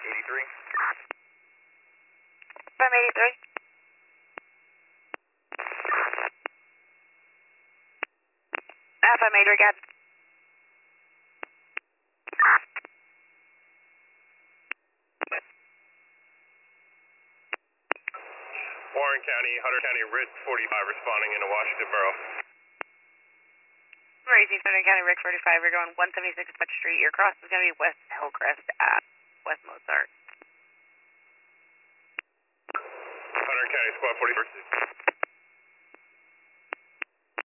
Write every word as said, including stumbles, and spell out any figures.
eighty-three. F M eighty-three. F M eighty-three, got it. Warren County, Hunter County, Ridge forty-five responding into Washington Borough. Raising Hunter County, Rick forty-five, we're going one seventy-six Butch Street. Your cross is going to be West Hillcrest at West Mozart. Hunter County, Squad forty-first.